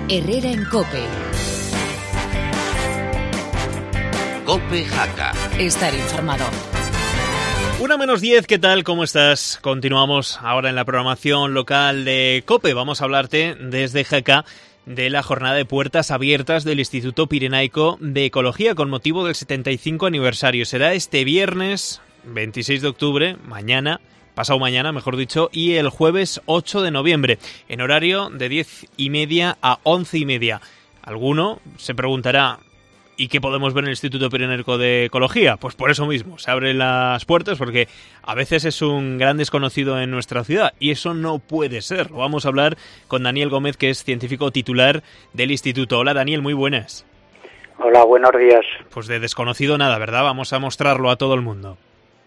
Herrera en COPE. COPE Jaca. Estar informado. 1:10, ¿qué tal? ¿Cómo estás? Continuamos ahora en la programación local de COPE. Vamos a hablarte desde Jaca de la jornada de puertas abiertas del Instituto Pirenaico de Ecología con motivo del 75 aniversario. Será este viernes 26 de octubre, pasado mañana, mejor dicho, y el jueves 8 de noviembre, en horario de 10:30 a 11:30. Alguno se preguntará, ¿y qué podemos ver en el Instituto Pirenaico de Ecología? Pues por eso mismo, se abren las puertas porque a veces es un gran desconocido en nuestra ciudad y eso no puede ser. Lo vamos a hablar con Daniel Gómez, que es científico titular del instituto. Hola Daniel, muy buenas. Hola, buenos días. Pues de desconocido nada, ¿verdad? Vamos a mostrarlo a todo el mundo.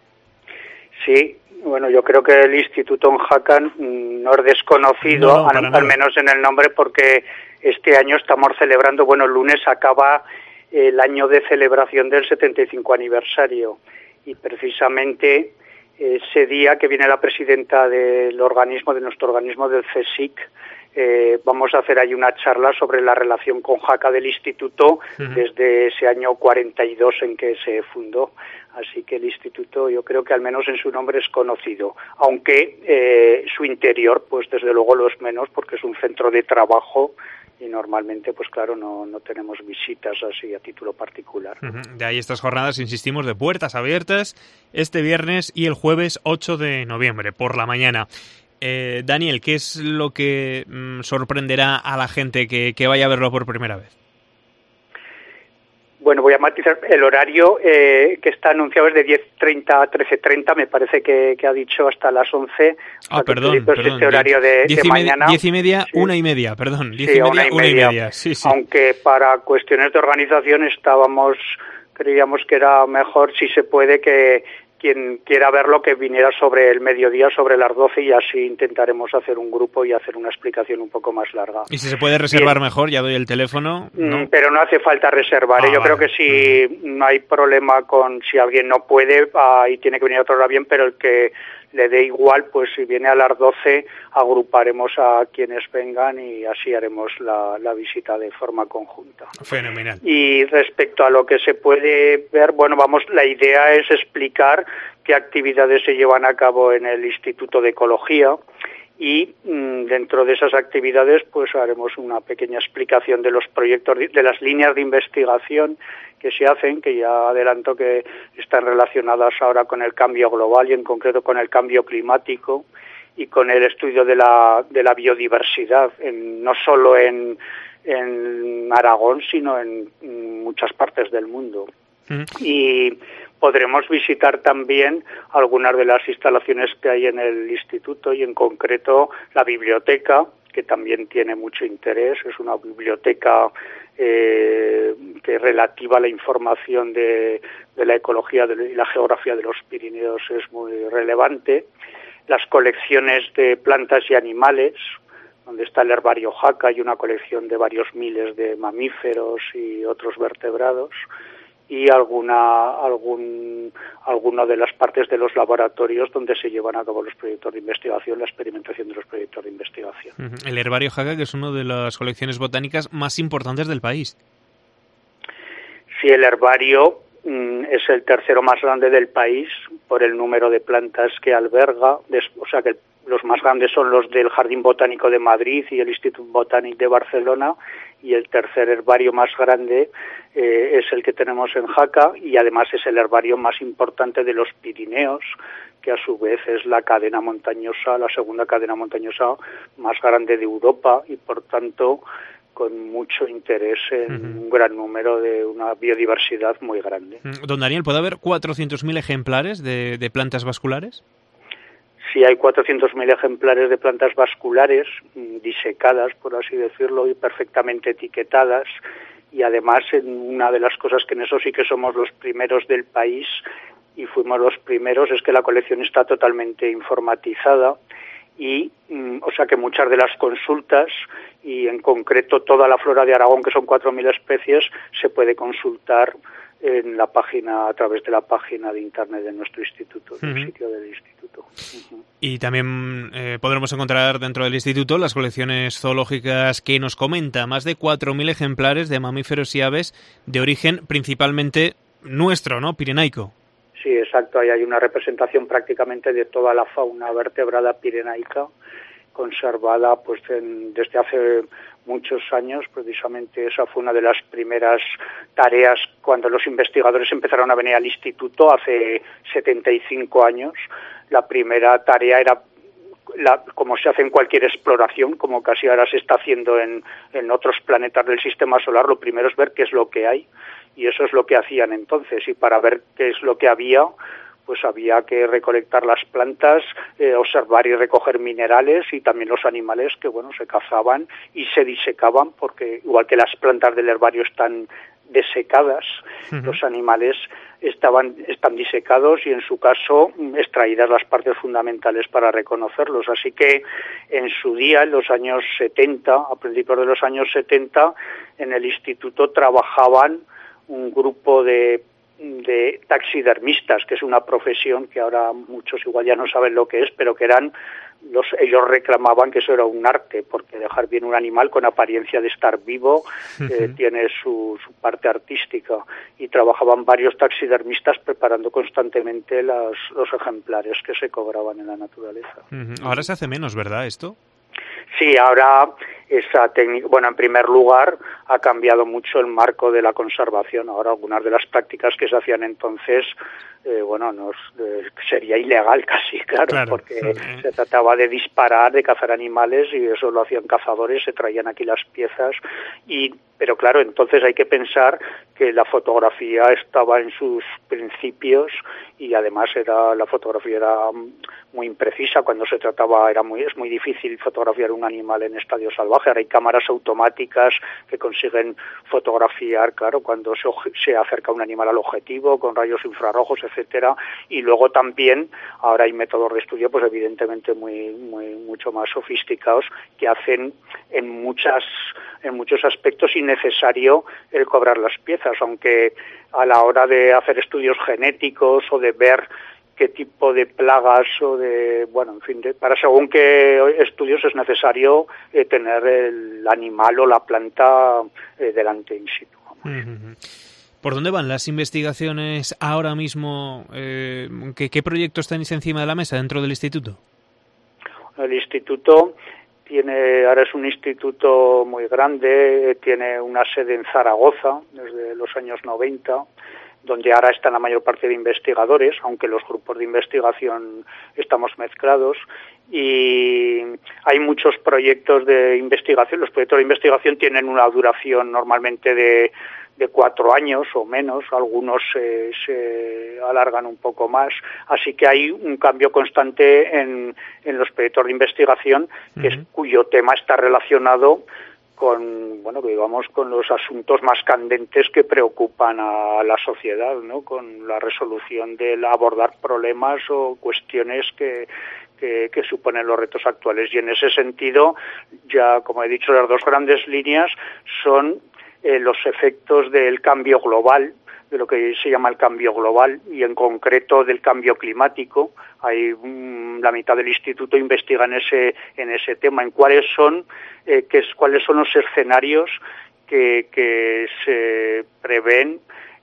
Sí, bueno, yo creo que el instituto en Jaca no es desconocido, No, al menos en el nombre, porque este año estamos celebrando, el lunes acaba el año de celebración del 75 aniversario y precisamente ese día que viene la presidenta del organismo, de nuestro organismo del CSIC, vamos a hacer ahí una charla sobre la relación con Jaca del instituto desde ese año 42 en que se fundó. Así que el instituto, yo creo que al menos en su nombre es conocido, aunque su interior, pues desde luego lo es menos, porque es un centro de trabajo y normalmente, pues claro, no tenemos visitas así a título particular. De ahí estas jornadas, insistimos, de puertas abiertas este viernes y el jueves 8 de noviembre por la mañana. Daniel, ¿qué es lo que sorprenderá a la gente que vaya a verlo por primera vez? Bueno, voy a matizar el horario que está anunciado es de 10:30 a 13:30, me parece que ha dicho hasta las 11. Perdón. Este horario de mañana. 10:30, sí. 1:30, perdón. 10:30, 1:30. Sí. Aunque para cuestiones de organización creíamos que era mejor, si se puede, que quien quiera verlo que viniera sobre el mediodía, sobre las 12, y así intentaremos hacer un grupo y hacer una explicación un poco más larga. Y si se puede reservar mejor, ya doy el teléfono. ¿No? Pero no hace falta reservar. Yo creo que si no hay problema con si alguien no puede y tiene que venir a otra hora bien, pero el que le dé igual, pues si viene a las 12 agruparemos a quienes vengan y así haremos la visita de forma conjunta. Fenomenal. Y respecto a lo que se puede ver, la idea es explicar qué actividades se llevan a cabo en el Instituto de Ecología y dentro de esas actividades pues haremos una pequeña explicación de los proyectos, de las líneas de investigación que se hacen, que ya adelanto que están relacionadas ahora con el cambio global y en concreto con el cambio climático y con el estudio de la biodiversidad, no solo en Aragón, sino en muchas partes del mundo. Y podremos visitar también algunas de las instalaciones que hay en el instituto y en concreto la biblioteca, que también tiene mucho interés. Es una biblioteca que relativa a la información de la ecología y la geografía de los Pirineos es muy relevante. Las colecciones de plantas y animales, donde está el herbario Jaca y una colección de varios miles de mamíferos y otros vertebrados, y alguna de las partes de los laboratorios donde se llevan a cabo los proyectos de investigación, la experimentación de los proyectos de investigación. El herbario Jaca, que es una de las colecciones botánicas más importantes del país. Sí, el herbario es el tercero más grande del país por el número de plantas que alberga, que los más grandes son los del Jardín Botánico de Madrid y el Institut Botànic de Barcelona, y el tercer herbario más grande es el que tenemos en Jaca, y además es el herbario más importante de los Pirineos, que a su vez es la cadena montañosa, la segunda cadena montañosa más grande de Europa, y por tanto con mucho interés en un gran número de una biodiversidad muy grande. Don Daniel, ¿puede haber 400.000 ejemplares de plantas vasculares? Sí, hay 400.000 ejemplares de plantas vasculares disecadas, por así decirlo, y perfectamente etiquetadas. Y además, una de las cosas que en eso sí que somos los primeros del país, y fuimos los primeros, es que la colección está totalmente informatizada. Y, que muchas de las consultas, y en concreto toda la flora de Aragón, que son 4.000 especies, se puede consultar en la página, a través de la página de internet de nuestro instituto, del sitio del instituto. Y también podremos encontrar dentro del instituto las colecciones zoológicas que nos comenta, más de 4.000 ejemplares de mamíferos y aves de origen principalmente nuestro, ¿no? Pirenaico. Sí, exacto. Ahí hay una representación prácticamente de toda la fauna vertebrada pirenaica, conservada pues desde hace muchos años. Precisamente esa fue una de las primeras tareas cuando los investigadores empezaron a venir al instituto hace 75 años. La primera tarea era, como se hace en cualquier exploración, como casi ahora se está haciendo en otros planetas del sistema solar, lo primero es ver qué es lo que hay, y eso es lo que hacían entonces. Y para ver qué es lo que había, pues había que recolectar las plantas, observar y recoger minerales, y también los animales que, bueno, se cazaban y se disecaban, porque igual que las plantas del herbario están desecadas, los animales están disecados y en su caso extraídas las partes fundamentales para reconocerlos. Así que en su día, en los años 70, a principios de los años 70, en el instituto trabajaban un grupo de taxidermistas, que es una profesión que ahora muchos igual ya no saben lo que es, pero que ellos reclamaban que eso era un arte, porque dejar bien un animal con apariencia de estar vivo tiene su parte artística, y trabajaban varios taxidermistas preparando constantemente los ejemplares que se cobraban en la naturaleza. Ahora se hace menos, ¿verdad, esto? Sí, ahora esa técnica, bueno, en primer lugar ha cambiado mucho el marco de la conservación. Ahora algunas de las prácticas que se hacían entonces, sería ilegal casi, claro, porque se trataba de disparar, de cazar animales, y eso lo hacían cazadores, se traían aquí las piezas, pero claro, entonces hay que pensar que la fotografía estaba en sus principios, y además la fotografía era muy imprecisa. Cuando se trataba, es muy difícil fotografiar un animal en estadio salvaje. Ahora hay cámaras automáticas que consiguen fotografiar, claro, cuando se acerca un animal al objetivo, con rayos infrarrojos, etcétera. Y luego también ahora hay métodos de estudio, pues evidentemente mucho más sofisticados, que hacen en muchos aspectos innecesario el cobrar las piezas, aunque a la hora de hacer estudios genéticos o de ver qué tipo de plagas para según qué estudios es necesario tener el animal o la planta delante in situ. ¿Por dónde van las investigaciones ahora mismo? ¿Qué proyectos tenéis encima de la mesa dentro del instituto? El instituto ahora es un instituto muy grande, tiene una sede en Zaragoza desde los años 90, donde ahora está la mayor parte de investigadores, aunque los grupos de investigación estamos mezclados, y hay muchos proyectos de investigación. Los proyectos de investigación tienen una duración normalmente de 4 años o menos, algunos se alargan un poco más, así que hay un cambio constante en los proyectos de investigación, cuyo tema está relacionado con los asuntos más candentes que preocupan a la sociedad, ¿no? Con la resolución de abordar problemas o cuestiones que suponen los retos actuales. Y en ese sentido, ya como he dicho, las dos grandes líneas son los efectos del cambio global, de lo que se llama el cambio global, y en concreto del cambio climático. Hay la mitad del instituto investiga en ese tema, en cuáles son los escenarios que se prevén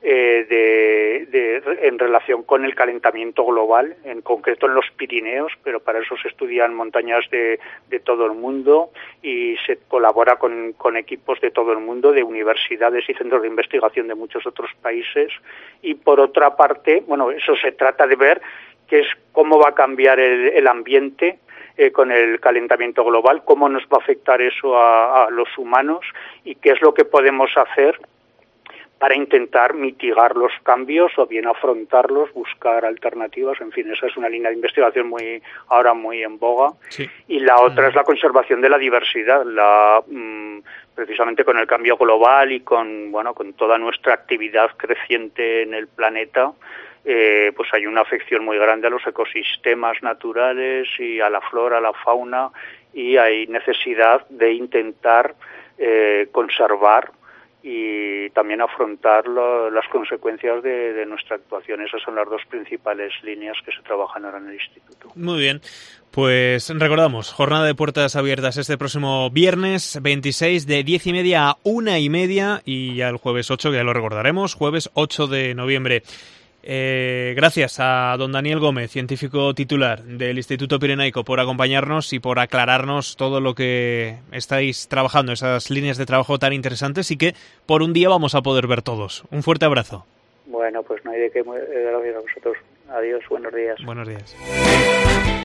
en relación con el calentamiento global, en concreto en los Pirineos, pero para eso se estudian montañas de todo el mundo, y se colabora con equipos de todo el mundo, de universidades y centros de investigación de muchos otros países. Y por otra parte, eso se trata de ver cómo va a cambiar el ambiente con el calentamiento global, cómo nos va a afectar eso a los humanos, y qué es lo que podemos hacer para intentar mitigar los cambios o bien afrontarlos, buscar alternativas. En fin, esa es una línea de investigación ahora muy en boga. Sí. Y la otra es la conservación de la diversidad, precisamente con el cambio global y con toda nuestra actividad creciente en el planeta. Pues hay una afección muy grande a los ecosistemas naturales y a la flora, a la fauna, y hay necesidad de intentar conservar y también afrontar las consecuencias de nuestra actuación. Esas son las dos principales líneas que se trabajan ahora en el Instituto. Muy bien. Pues recordamos, jornada de puertas abiertas este próximo viernes 26 de 10:30 a 1:30 y ya el jueves 8, que ya lo recordaremos, jueves 8 de noviembre. Gracias a don Daniel Gómez, científico titular del Instituto Pirenaico, por acompañarnos y por aclararnos todo lo que estáis trabajando, esas líneas de trabajo tan interesantes y que por un día vamos a poder ver todos. Un fuerte abrazo. Bueno, pues no hay de qué, gracias a vosotros. Adiós, buenos días. Buenos días.